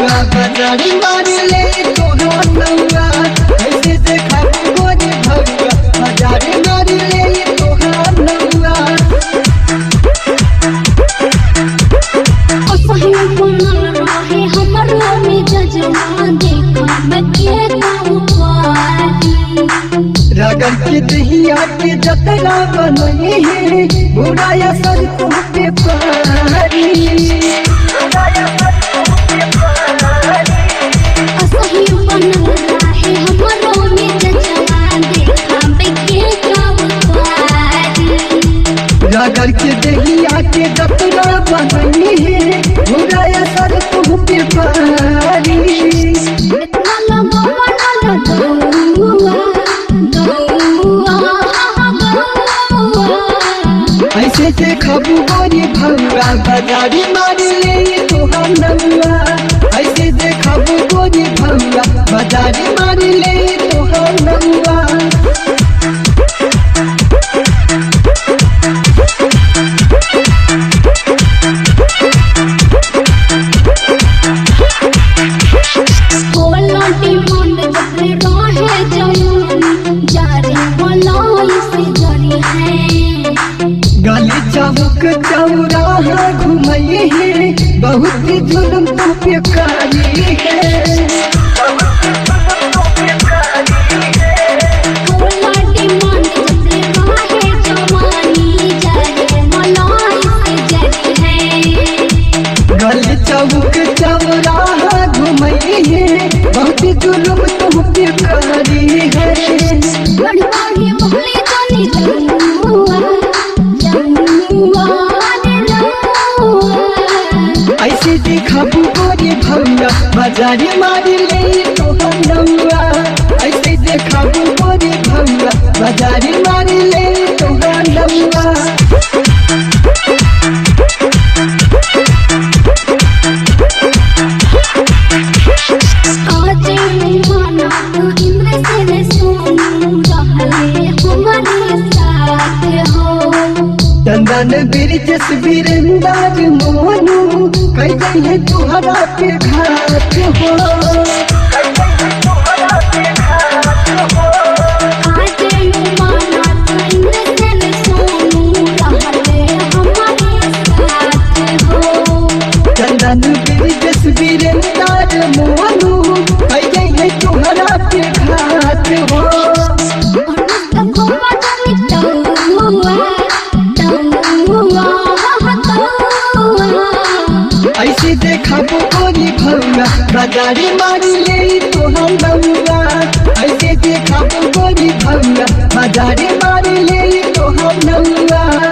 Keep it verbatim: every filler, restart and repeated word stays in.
भौआ बाजारी मार ले तोहरा नौआ ऐसे देखा गोरी भौआ बाजारी मार ले तोहरा नौआ असही बनल रहे हमरो में जजवा देखा मैं के पारी रगड़ के दहिया के जतरा बनई है बुराया सर तुम पे पारी असही बनल रहे हमरो में जजवा देखा मैं के पारी रगड़ के दहिया के जतरा बनई है बुराया सर तुम पे पारी इतना लंबा बनल दौआ ऐसे देखबू गोरी भौआ बाजारी मार ले तोहरा नौआ ऐसे देखबू गोरी भौआ बाजारी मार ले तोहरा नौआ बोलती मन जबरे रहे जवान जारी बोलाई से जरी है गली चौक चौराहा घुमई है बहुत जुल्म तो पे कारी है बोलती मन जबरे रहे जवानी जारी बोलाई से जरी है गली चौक चौराहा घुमई है बहुत जुल्म तो पे कारी है बड़ी बड़ी भोले जानी जमुआ जमुआ ऐसे देखबू गोरी भौआ बाजारी मार ले तोहरा नौआ ऐसे देखबू गोरी भौआ बाजारी मार ले तोहरा नौआ आज माना इंद्र से सोनू रहले हमारे साथ हो चंदन बिरजस बिरंदाज मोनू कई जगह तुहरा पे घाट हो आज माना इंद्र से सोनू रहले हमारे साथ हो चंदन बिरजस बिरंदाज मोनू कई जगह तुहरा पे घाट हो ऐसे देखबू गोरी भौआ बाजारी मार ले तोहरा नौआ ऐसे देखबू गोरी भौआ बाजारी मार ले तोहरा नौआ।